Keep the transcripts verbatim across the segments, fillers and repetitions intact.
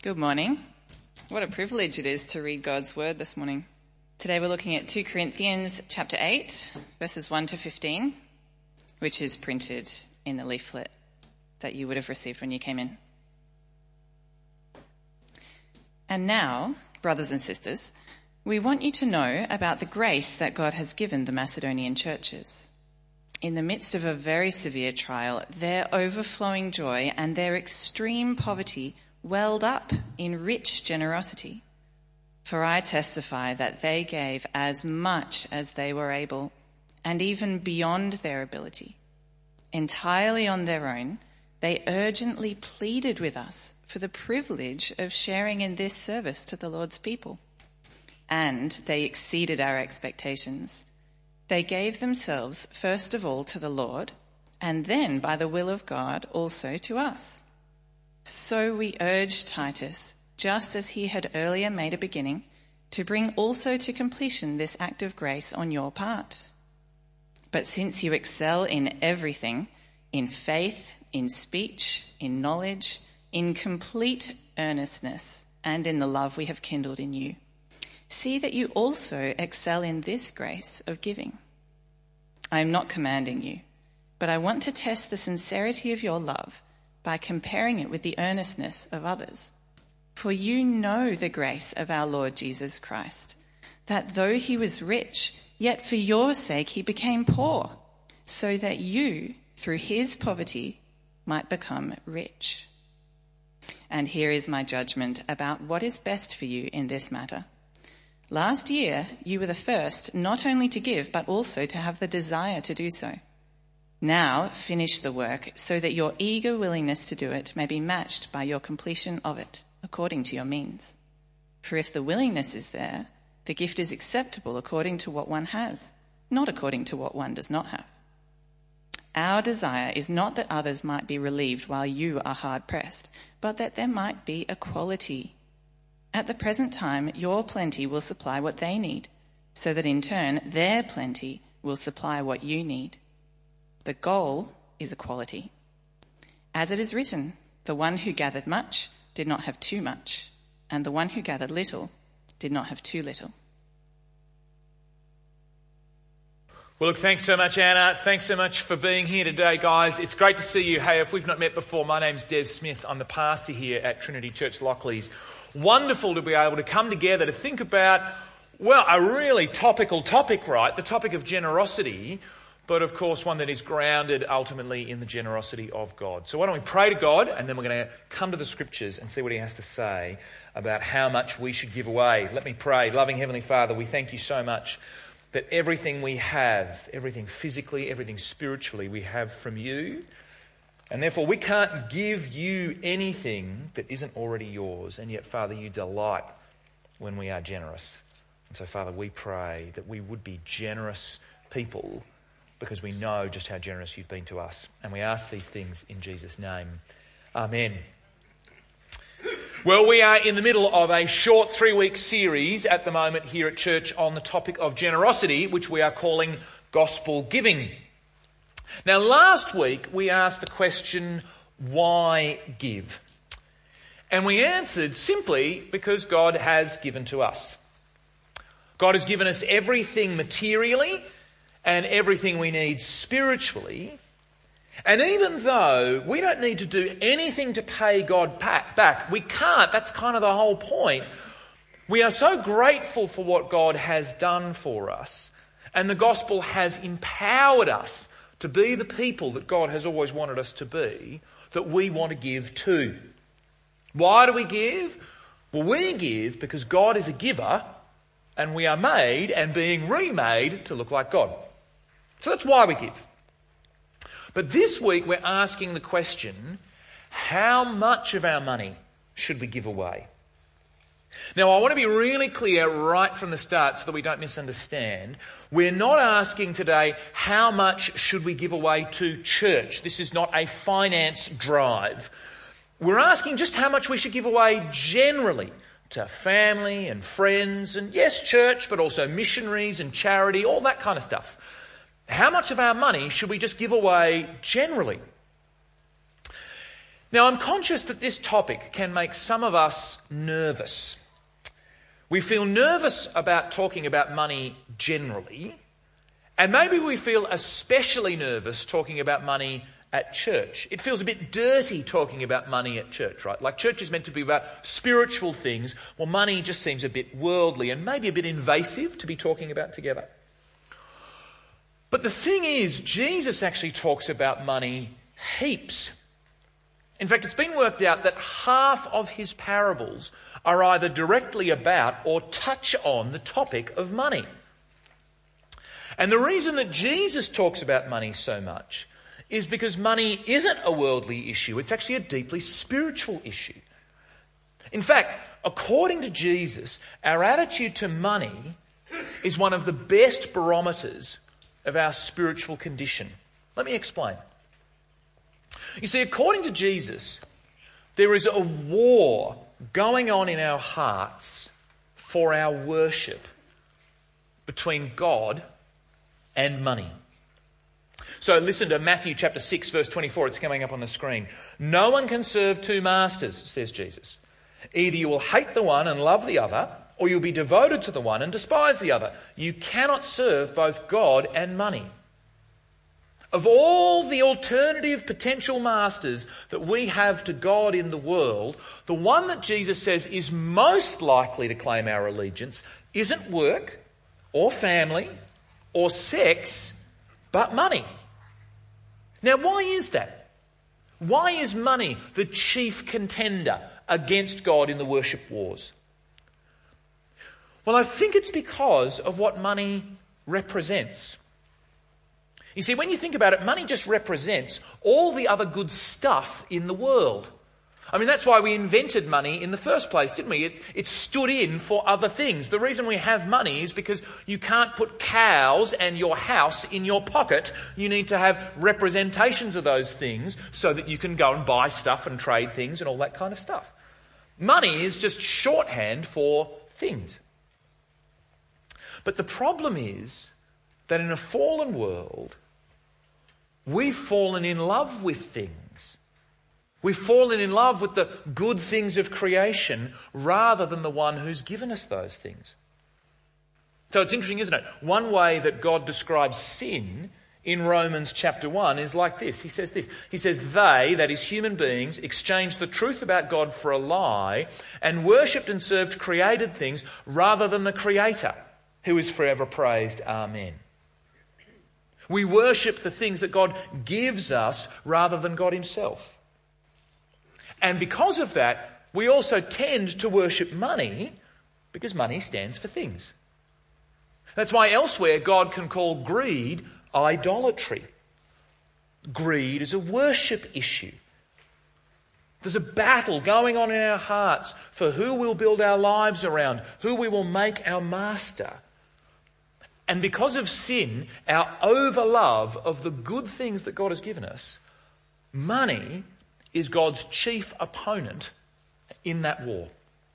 Good morning. What a privilege it is to read God's word this morning. Today we're looking at Second Corinthians chapter eight, verses one to fifteen, which is printed in the leaflet that you would have received when you came in. And now, brothers and sisters, we want you to know about the grace that God has given the Macedonian churches. In the midst of a very severe trial, their overflowing joy and their extreme poverty welled up in rich generosity. For I testify that they gave as much as they were able, and even beyond their ability. Entirely on their own, they urgently pleaded with us for the privilege of sharing in this service to the Lord's people. And they exceeded our expectations. They gave themselves first of all to the Lord, and then by the will of God also to us. So we urged Titus, just as he had earlier made a beginning, to bring also to completion this act of grace on your part. But since you excel in everything, in faith, in speech, in knowledge, in complete earnestness, and in the love we have kindled in you, see that you also excel in this grace of giving. I am not commanding you, but I want to test the sincerity of your love by comparing it with the earnestness of others. For you know the grace of our Lord Jesus Christ, that though he was rich, yet for your sake he became poor, so that you, through his poverty, might become rich. And here is my judgment about what is best for you in this matter. Last year, you were the first not only to give, but also to have the desire to do so. Now finish the work so that your eager willingness to do it may be matched by your completion of it, according to your means. For if the willingness is there, the gift is acceptable according to what one has, not according to what one does not have. Our desire is not that others might be relieved while you are hard pressed, but that there might be equality. At the present time, your plenty will supply what they need, so that in turn their plenty will supply what you need. The goal is equality. As it is written, the one who gathered much did not have too much, and the one who gathered little did not have too little. Well, look, thanks so much, Anna. Thanks so much for being here today, guys. It's great to see you. Hey, if we've not met before, my name's Des Smith. I'm the pastor here at Trinity Church Lockleys. Wonderful to be able to come together to think about, well, a really topical topic, right? The topic of generosity, but of course one that is grounded ultimately in the generosity of God. So why don't we pray to God, and then we're going to come to the scriptures and see what he has to say about how much we should give away. Let me pray. Loving Heavenly Father, we thank you so much that everything we have, everything physically, everything spiritually, we have from you. And therefore we can't give you anything that isn't already yours. And yet, Father, you delight when we are generous. And so, Father, we pray that we would be generous people because we know just how generous you've been to us. And we ask these things in Jesus' name. Amen. Well, we are in the middle of a short three-week series at the moment here at church on the topic of generosity, which we are calling gospel giving. Now, last week we asked the question, why give? And we answered simply because God has given to us. God has given us everything materially and everything we need spiritually. And even though we don't need to do anything to pay God back, we can't, that's kind of the whole point. We are so grateful for what God has done for us, and the gospel has empowered us to be the people that God has always wanted us to be, that we want to give to. Why do we give? Well, we give because God is a giver, and we are made and being remade to look like God. So that's why we give. But this week we're asking the question, how much of our money should we give away? Now, I want to be really clear right from the start so that we don't misunderstand. We're not asking today, how much should we give away to church? This is not a finance drive. We're asking just how much we should give away generally to family and friends and, yes, church, but also missionaries and charity, all that kind of stuff. How much of our money should we just give away generally? Now, I'm conscious that this topic can make some of us nervous. We feel nervous about talking about money generally, and maybe we feel especially nervous talking about money at church. It feels a bit dirty talking about money at church, right? Like church is meant to be about spiritual things. Well, money just seems a bit worldly and maybe a bit invasive to be talking about together. But the thing is, Jesus actually talks about money heaps. In fact, it's been worked out that half of his parables are either directly about or touch on the topic of money. And the reason that Jesus talks about money so much is because money isn't a worldly issue. It's actually a deeply spiritual issue. In fact, according to Jesus, our attitude to money is one of the best barometers of our spiritual condition. Let me explain. You see, according to Jesus, there is a war going on in our hearts for our worship between God and money. So listen to Matthew chapter six, verse twenty-four. It's coming up on the screen. No one can serve two masters, says Jesus. Either you will hate the one and love the other, or you'll be devoted to the one and despise the other. You cannot serve both God and money. Of all the alternative potential masters that we have to God in the world, the one that Jesus says is most likely to claim our allegiance isn't work or family or sex, but money. Now, why is that? Why is money the chief contender against God in the worship wars? Well, I think it's because of what money represents. You see, when you think about it, money just represents all the other good stuff in the world. I mean, that's why we invented money in the first place, didn't we? It, it stood in for other things. The reason we have money is because you can't put cows and your house in your pocket. You need to have representations of those things so that you can go and buy stuff and trade things and all that kind of stuff. Money is just shorthand for things. But the problem is that in a fallen world, we've fallen in love with things. We've fallen in love with the good things of creation rather than the one who's given us those things. So it's interesting, isn't it? One way that God describes sin in Romans chapter one is like this. He says this. He says, they, that is human beings, exchanged the truth about God for a lie and worshipped and served created things rather than the Creator, who is forever praised. Amen. We worship the things that God gives us rather than God himself. And because of that, we also tend to worship money because money stands for things. That's why elsewhere God can call greed idolatry. Greed is a worship issue. There's a battle going on in our hearts for who we'll build our lives around, who we will make our master. And because of sin, our overlove of the good things that God has given us, money is God's chief opponent in that war.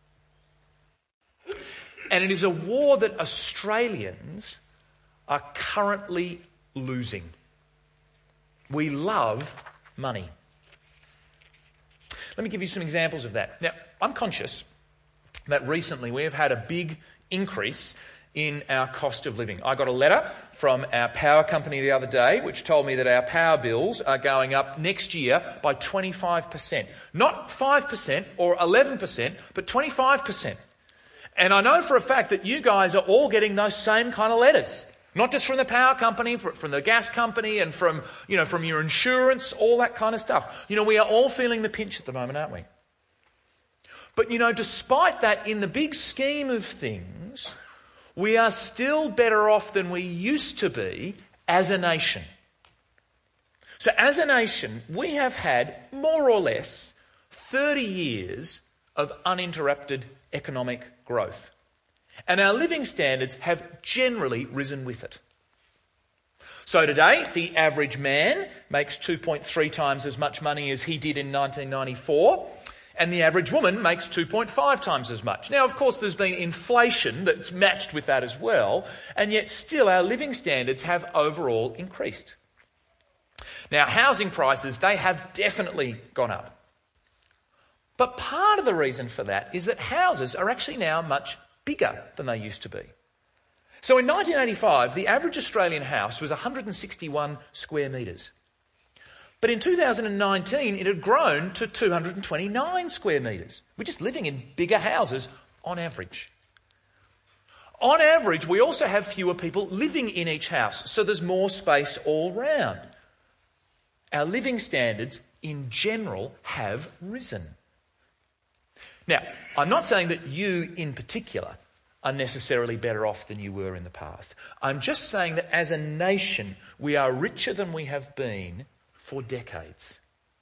And it is a war that Australians are currently losing. We love money. Let me give you some examples of that. Now, I'm conscious that recently we have had a big increase in our cost of living. I got a letter from our power company the other day which told me that our power bills are going up next year by twenty-five percent. Not five percent or eleven percent, but twenty-five percent. And I know for a fact that you guys are all getting those same kind of letters. Not just from the power company, but from the gas company and from, you know, from your insurance, all that kind of stuff. You know, we are all feeling the pinch at the moment, aren't we? But, you know, despite that, in the big scheme of things, we are still better off than we used to be as a nation. So as a nation, we have had more or less thirty years of uninterrupted economic growth. And our living standards have generally risen with it. So today, the average man makes two point three times as much money as he did in nineteen ninety-four. And the average woman makes two point five times as much. Now, of course, there's been inflation that's matched with that as well, and yet still our living standards have overall increased. Now, housing prices, they have definitely gone up. But part of the reason for that is that houses are actually now much bigger than they used to be. So in nineteen eighty-five, the average Australian house was one hundred sixty-one square metres. But in two thousand nineteen, it had grown to two hundred twenty-nine square metres. We're just living in bigger houses on average. On average, we also have fewer people living in each house, so there's more space all round. Our living standards in general have risen. Now, I'm not saying that you in particular are necessarily better off than you were in the past. I'm just saying that as a nation, we are richer than we have been for decades.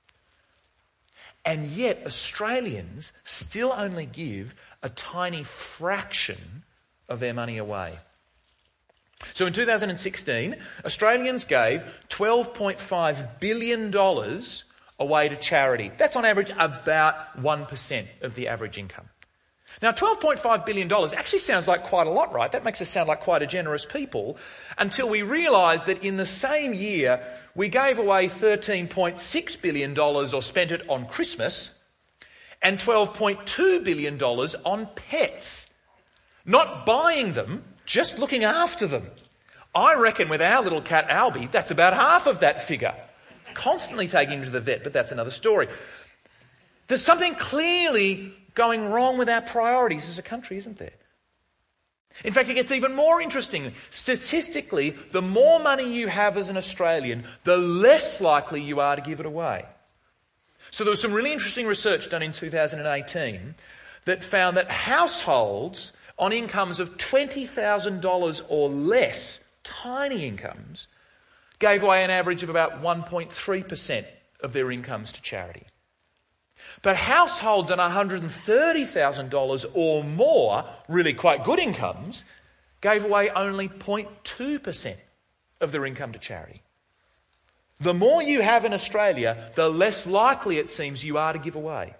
And yet Australians still only give a tiny fraction of their money away. So in two thousand sixteen, Australians gave twelve point five billion dollars away to charity. That's on average about one percent of the average income. Now, twelve point five billion dollars actually sounds like quite a lot, right? That makes us sound like quite a generous people, until we realise that in the same year we gave away thirteen point six billion dollars or spent it on Christmas and twelve point two billion dollars on pets. Not buying them, just looking after them. I reckon with our little cat Albie, that's about half of that figure. Constantly taking him to the vet, but that's another story. There's something clearly going wrong with our priorities as a country, isn't there? In fact, it gets even more interesting. Statistically, the more money you have as an Australian, the less likely you are to give it away. So there was some really interesting research done in two thousand eighteen that found that households on incomes of twenty thousand dollars or less, tiny incomes, gave away an average of about one point three percent of their incomes to charity. But households on one hundred thirty thousand dollars or more, really quite good incomes, gave away only zero point two percent of their income to charity. The more you have in Australia, the less likely it seems you are to give away.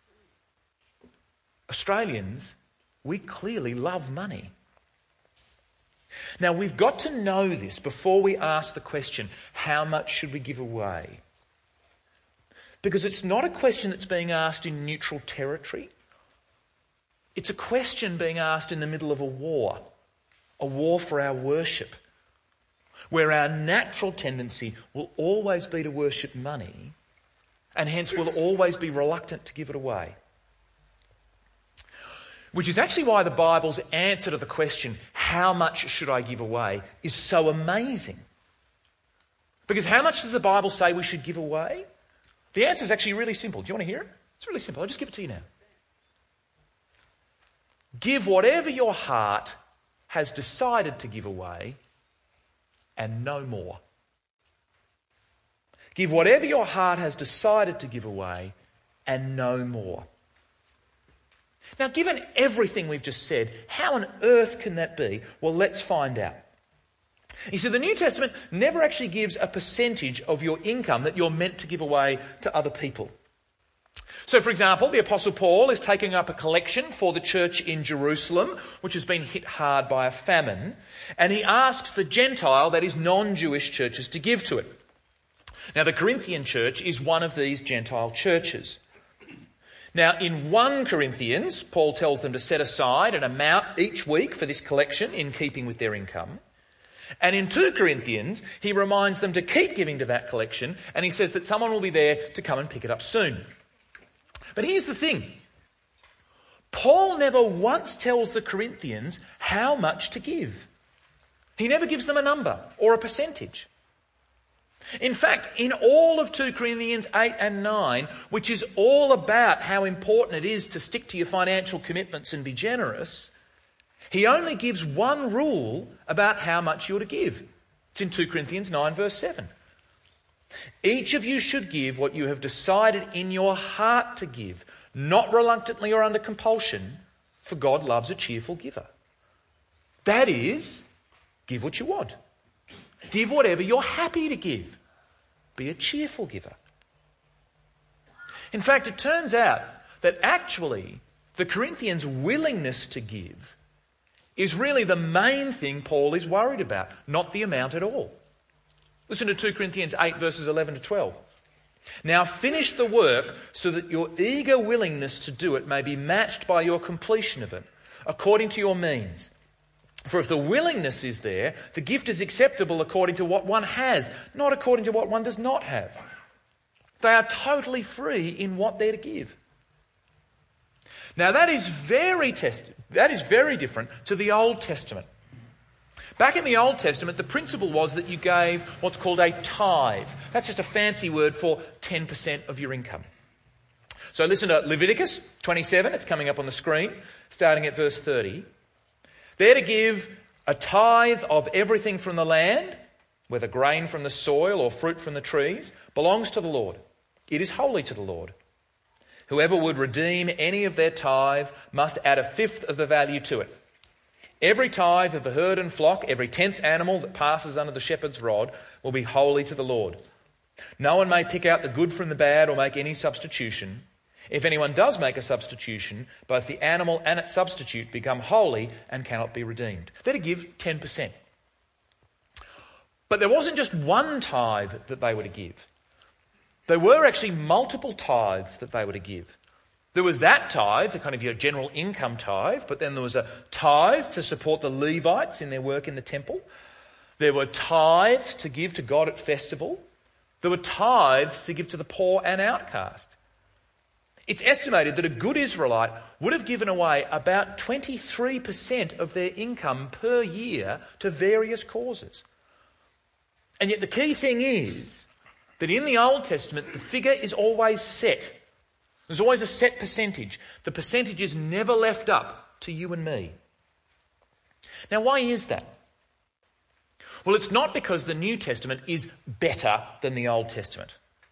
Australians, we clearly love money. Now, we've got to know this before we ask the question, how much should we give away? Because it's not a question that's being asked in neutral territory. It's a question being asked in the middle of a war, a war for our worship, where our natural tendency will always be to worship money, and hence will always be reluctant to give it away. Which is actually why the Bible's answer to the question, how much should I give away, is so amazing. Because how much does the Bible say we should give away? The answer is actually really simple. Do you want to hear it? It's really simple. I'll just give it to you now. Give whatever your heart has decided to give away and no more. Give whatever your heart has decided to give away and no more. Now, given everything we've just said, how on earth can that be? Well, let's find out. You see, the New Testament never actually gives a percentage of your income that you're meant to give away to other people. So, for example, the Apostle Paul is taking up a collection for the church in Jerusalem, which has been hit hard by a famine, and he asks the Gentile, that is non-Jewish churches, to give to it. Now, the Corinthian church is one of these Gentile churches. Now, in First Corinthians, Paul tells them to set aside an amount each week for this collection in keeping with their income. And in Second Corinthians, he reminds them to keep giving to that collection, and he says that someone will be there to come and pick it up soon. But here's the thing. Paul never once tells the Corinthians how much to give. He never gives them a number or a percentage. In fact, in all of Second Corinthians eight and nine, which is all about how important it is to stick to your financial commitments and be generous, he only gives one rule about how much you're to give. It's in Second Corinthians nine verse seven. Each of you should give what you have decided in your heart to give, not reluctantly or under compulsion, for God loves a cheerful giver. That is, give what you want. Give whatever you're happy to give. Be a cheerful giver. In fact, it turns out that actually the Corinthians' willingness to give is really the main thing Paul is worried about, not the amount at all. Listen to Second Corinthians eight verses eleven to twelve. Now finish the work so that your eager willingness to do it may be matched by your completion of it, according to your means. For if the willingness is there, the gift is acceptable according to what one has, not according to what one does not have. They are totally free in what they're to give. Now that is very test- that is very different to the Old Testament. Back in the Old Testament, the principle was that you gave what's called a tithe. That's just a fancy word for ten percent of your income. So listen to Leviticus twenty-seven, it's coming up on the screen, starting at verse thirty. They're to give a tithe of everything from the land, whether grain from the soil or fruit from the trees, belongs to the Lord. It is holy to the Lord. Whoever would redeem any of their tithe must add a fifth of the value to it. Every tithe of the herd and flock, every tenth animal that passes under the shepherd's rod will be holy to the Lord. No one may pick out the good from the bad or make any substitution. If anyone does make a substitution, both the animal and its substitute become holy and cannot be redeemed. They're to give ten percent. But there wasn't just one tithe that they were to give. There were actually multiple tithes that they were to give. There was that tithe, the kind of your general income tithe, but then there was a tithe to support the Levites in their work in the temple. There were tithes to give to God at festival. There were tithes to give to the poor and outcast. It's estimated that a good Israelite would have given away about twenty-three percent of their income per year to various causes. And yet the key thing is that in the Old Testament, the figure is always set. There's always a set percentage. The percentage is never left up to you and me. Now, why is that? Well, it's not because the New Testament is better than the Old Testament.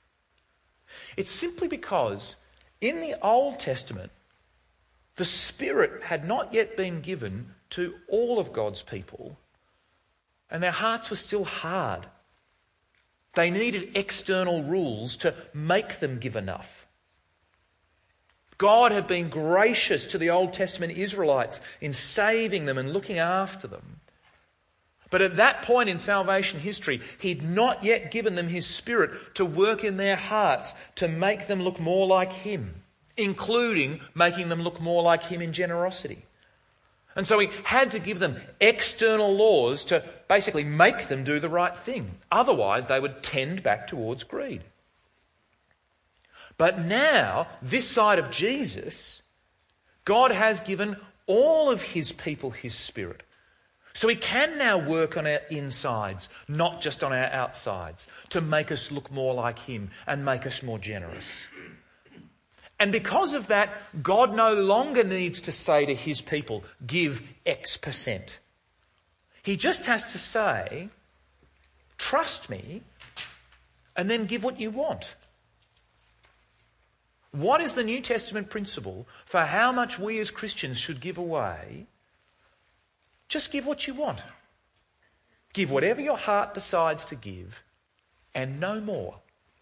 It's simply because in the Old Testament, the Spirit had not yet been given to all of God's people, and their hearts were still hard. They needed external rules to make them give enough. God had been gracious to the Old Testament Israelites in saving them and looking after them. But at that point in salvation history, he'd not yet given them his Spirit to work in their hearts to make them look more like him, including making them look more like him in generosity. And so he had to give them external laws to basically make them do the right thing. Otherwise, they would tend back towards greed. But now, this side of Jesus, God has given all of his people his Spirit. So he can now work on our insides, not just on our outsides, to make us look more like him and make us more generous. And because of that, God no longer needs to say to his people, give X percent. He just has to say, trust me, and then give what you want. What is the New Testament principle for how much we as Christians should give away? Just give what you want. Give whatever your heart decides to give, and no more.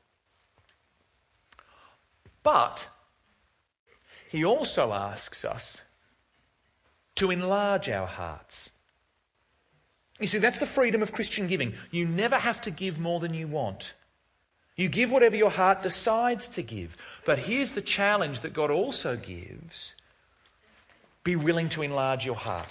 But he also asks us to enlarge our hearts. You see, that's the freedom of Christian giving. You never have to give more than you want. You give whatever your heart decides to give. But here's the challenge that God also gives. Be willing to enlarge your heart.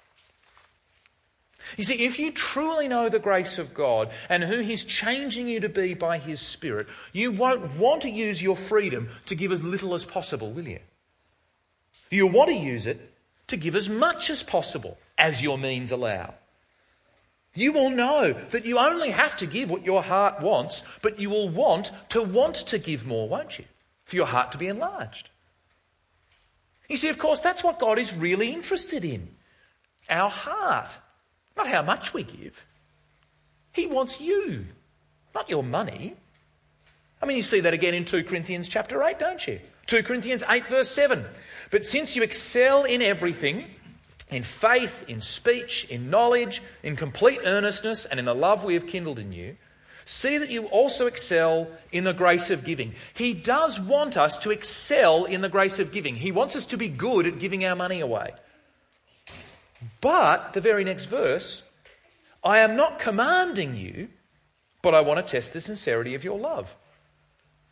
You see, if you truly know the grace of God and who he's changing you to be by his Spirit, you won't want to use your freedom to give as little as possible, will you? You'll want to use it to give as much as possible as your means allow. You will know that you only have to give what your heart wants, but you will want to want to give more, won't you? For your heart to be enlarged. You see, of course, that's what God is really interested in. Our heart. Not how much we give. He wants you, not your money. I mean, you see that again in two Corinthians chapter eight, don't you? two Corinthians eight verse seven. But since you excel in everything, in faith, in speech, in knowledge, in complete earnestness, and in the love we have kindled in you, see that you also excel in the grace of giving. He does want us to excel in the grace of giving. He wants us to be good at giving our money away. But, the very next verse, I am not commanding you, but I want to test the sincerity of your love.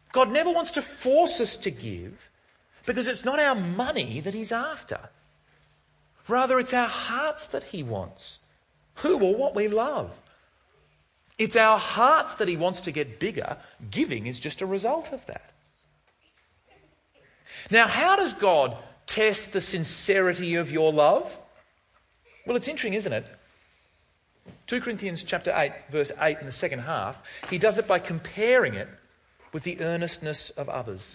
God never wants to force us to give because it's not our money that he's after. Rather, it's our hearts that he wants. Who or what we love. It's our hearts that he wants to get bigger. Giving is just a result of that. Now, how does God test the sincerity of your love? Well, it's interesting, isn't it? Second Corinthians chapter eight, verse eight in the second half, he does it by comparing it with the earnestness of others.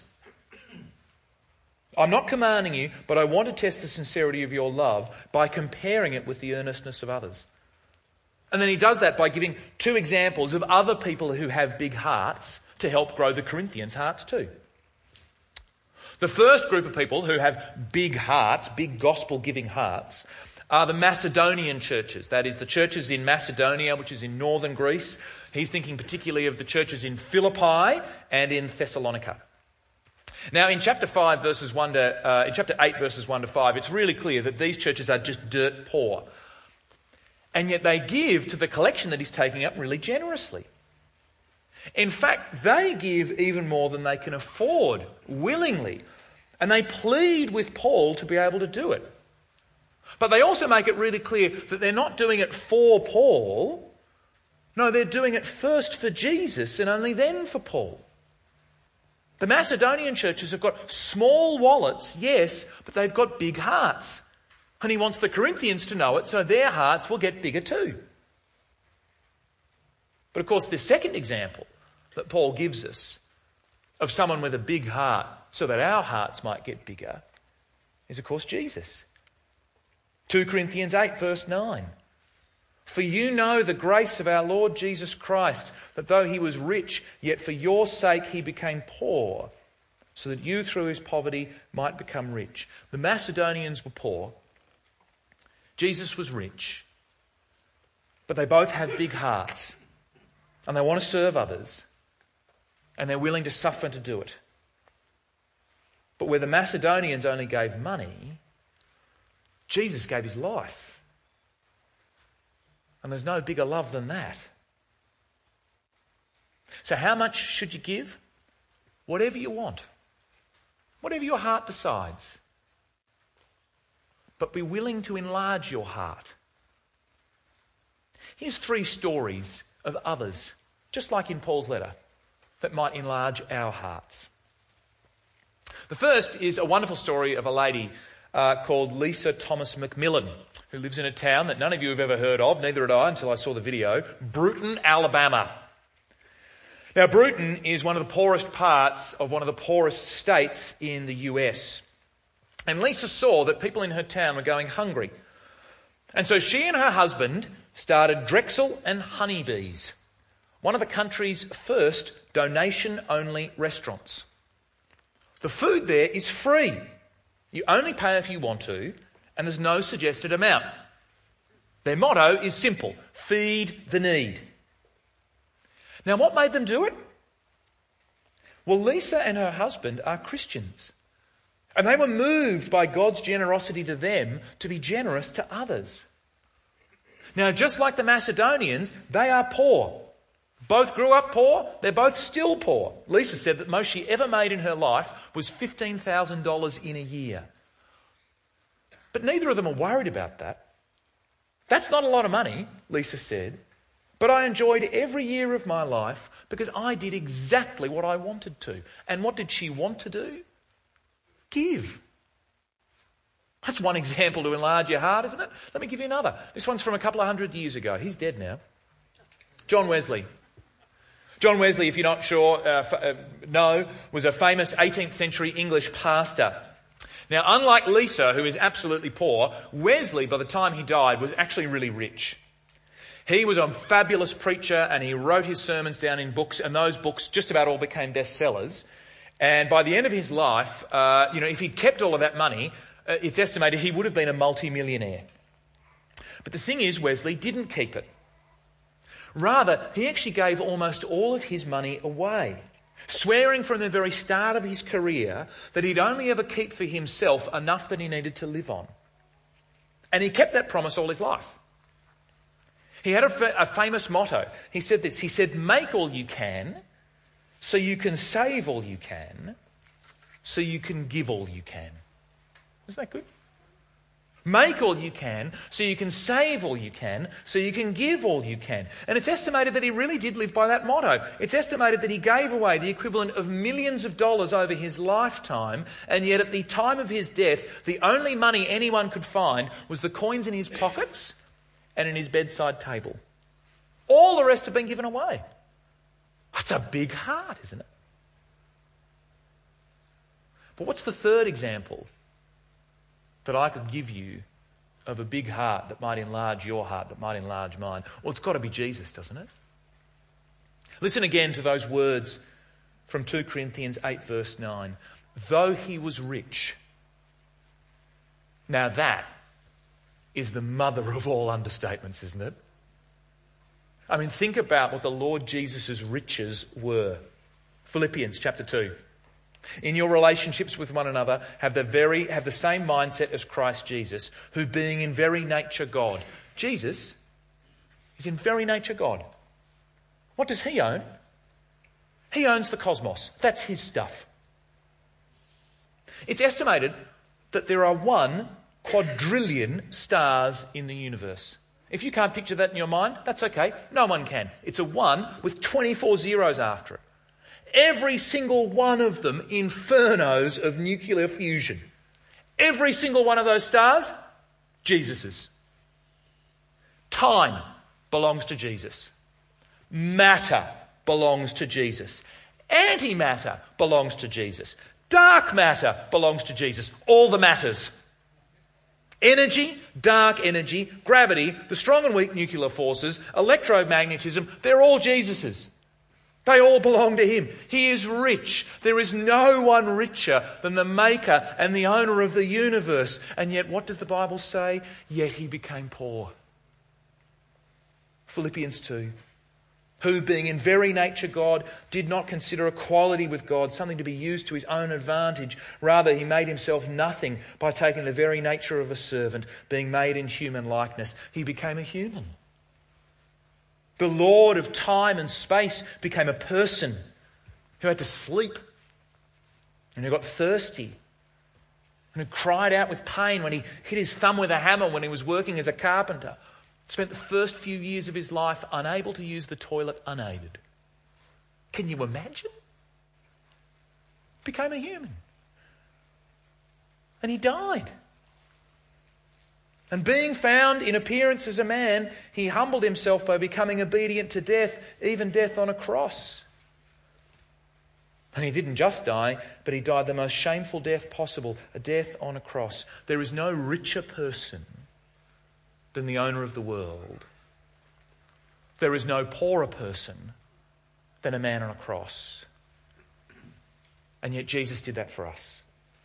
I'm not commanding you, but I want to test the sincerity of your love by comparing it with the earnestness of others. And then he does that by giving two examples of other people who have big hearts to help grow the Corinthians' hearts too. The first group of people who have big hearts, big gospel-giving hearts, are the Macedonian churches. That is, the churches in Macedonia, which is in northern Greece. He's thinking particularly of the churches in Philippi and in Thessalonica. Now, in chapter five, verses one to uh, in chapter eight, verses one to five, it's really clear that these churches are just dirt poor, and yet they give to the collection that he's taking up really generously. In fact, they give even more than they can afford, willingly, and they plead with Paul to be able to do it. But they also make it really clear that they're not doing it for Paul. No, they're doing it first for Jesus and only then for Paul. The Macedonian churches have got small wallets, yes, but they've got big hearts. And he wants the Corinthians to know it so their hearts will get bigger too. But of course, the second example that Paul gives us of someone with a big heart so that our hearts might get bigger is, of course, Jesus. Second Corinthians eight, verse nine. For you know the grace of our Lord Jesus Christ, that though he was rich, yet for your sake he became poor, so that you through his poverty might become rich. The Macedonians were poor. Jesus was rich. But they both have big hearts. And they want to serve others. And they're willing to suffer to do it. But where the Macedonians only gave money, Jesus gave his life. And there's no bigger love than that. So how much should you give? Whatever you want. Whatever your heart decides. But be willing to enlarge your heart. Here's three stories of others, just like in Paul's letter, that might enlarge our hearts. The first is a wonderful story of a lady uh, called Lisa Thomas McMillan, who lives in a town that none of you have ever heard of, neither had I until I saw the video, Bruton, Alabama. Now, Bruton is one of the poorest parts of one of the poorest states in the U S. And Lisa saw that people in her town were going hungry. And so she and her husband started Drexel and Honeybees, one of the country's first donation-only restaurants. The food there is free. You only pay if you want to, and there's no suggested amount. Their motto is simple: feed the need. Now, what made them do it? Well, Lisa and her husband are Christians, and they were moved by God's generosity to them to be generous to others. Now, just like the Macedonians, they are poor. Both grew up poor, they're both still poor. Lisa said that most she ever made in her life was fifteen thousand dollars in a year. But neither of them are worried about that. That's not a lot of money, Lisa said, but I enjoyed every year of my life because I did exactly what I wanted to. And what did she want to do? Give. That's one example to enlarge your heart, isn't it? Let me give you another. This one's from a couple of hundred years ago. He's dead now. John Wesley. John Wesley, if you're not sure, uh, f- uh, know, was a famous eighteenth century English pastor. Now, unlike Lisa, who is absolutely poor, Wesley, by the time he died, was actually really rich. He was a fabulous preacher and he wrote his sermons down in books, and those books just about all became bestsellers. And by the end of his life, uh, you know, if he'd kept all of that money, uh, it's estimated he would have been a multi-millionaire. But the thing is, Wesley didn't keep it. Rather, he actually gave almost all of his money away, swearing from the very start of his career that he'd only ever keep for himself enough that he needed to live on. And he kept that promise all his life. He had a, fa- a famous motto. He said this, he said, "Make all you can so you can save all you can, so you can give all you can. Isn't that good? Make all you can, so you can save all you can, so you can give all you can. And it's estimated that he really did live by that motto. It's estimated that he gave away the equivalent of millions of dollars over his lifetime, and yet at the time of his death, the only money anyone could find was the coins in his pockets and in his bedside table. All the rest have been given away. That's a big heart, isn't it? But what's the third example that I could give you of a big heart that might enlarge your heart, that might enlarge mine? Well, it's got to be Jesus, doesn't it? Listen again to those words from two Corinthians eight verse nine. Though he was rich. Now that is the mother of all understatements, isn't it? I mean, think about what the Lord Jesus' riches were. Philippians chapter two. In your relationships with one another, have the very have the same mindset as Christ Jesus, who being in very nature God. Jesus is in very nature God. What does he own? He owns the cosmos. That's his stuff. It's estimated that there are one quadrillion stars in the universe. If you can't picture that in your mind, that's okay. No one can. It's a one with twenty-four zeros after it. Every single one of them infernos of nuclear fusion. Every single one of those stars, Jesus's. Time belongs to Jesus. Matter belongs to Jesus. Antimatter belongs to Jesus. Dark matter belongs to Jesus. All the matters. Energy, dark energy, gravity, the strong and weak nuclear forces, electromagnetism, they're all Jesus's. They all belong to him. He is rich. There is no one richer than the maker and the owner of the universe. And yet, what does the Bible say? Yet he became poor. Philippians two. Who, being in very nature God, did not consider equality with God something to be used to his own advantage. Rather, he made himself nothing by taking the very nature of a servant, being made in human likeness. He became a human. The Lord of time and space became a person who had to sleep and who got thirsty and who cried out with pain when he hit his thumb with a hammer when he was working as a carpenter. Spent the first few years of his life unable to use the toilet unaided. Can you imagine? Became a human. And he died. And being found in appearance as a man, he humbled himself by becoming obedient to death, even death on a cross. And he didn't just die, but he died the most shameful death possible, a death on a cross. There is no richer person than the owner of the world. There is no poorer person than a man on a cross. And yet Jesus did that for us.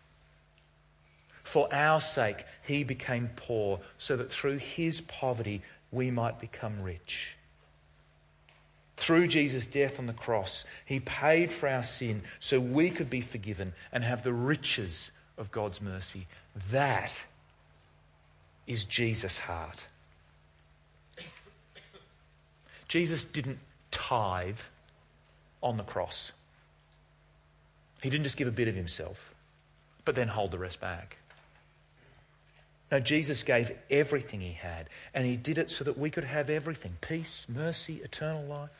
For our sake, he became poor so that through his poverty we might become rich. Through Jesus' death on the cross, he paid for our sin so we could be forgiven and have the riches of God's mercy. That is Jesus' heart. Jesus didn't tithe on the cross. He didn't just give a bit of himself, but then hold the rest back. No, Jesus gave everything he had, and he did it so that we could have everything. Peace, mercy, eternal life.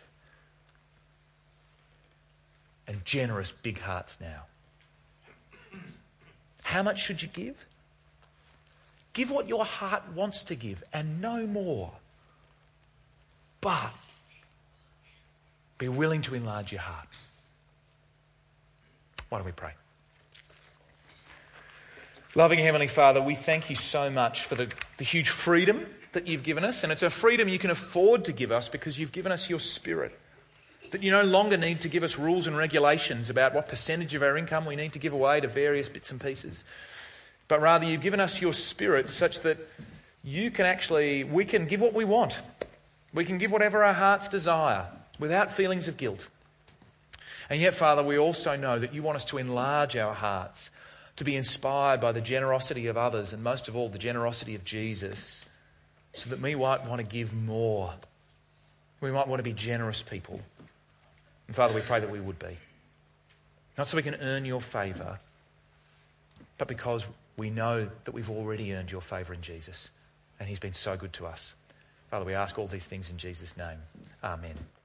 And generous big hearts now. How much should you give? Give what your heart wants to give, and no more. But be willing to enlarge your heart. Why don't we pray? Loving Heavenly Father, we thank you so much for the, the huge freedom that you've given us. And it's a freedom you can afford to give us because you've given us your Spirit. That you no longer need to give us rules and regulations about what percentage of our income we need to give away to various bits and pieces. But rather you've given us your Spirit such that you can actually, we can give what we want. We can give whatever our hearts desire without feelings of guilt. And yet, Father, we also know that you want us to enlarge our hearts, to be inspired by the generosity of others, and most of all, the generosity of Jesus, so that we might want to give more. We might want to be generous people. And Father, we pray that we would be. Not so we can earn your favour, but because we know that we've already earned your favour in Jesus, and he's been so good to us. Father, we ask all these things in Jesus' name. Amen.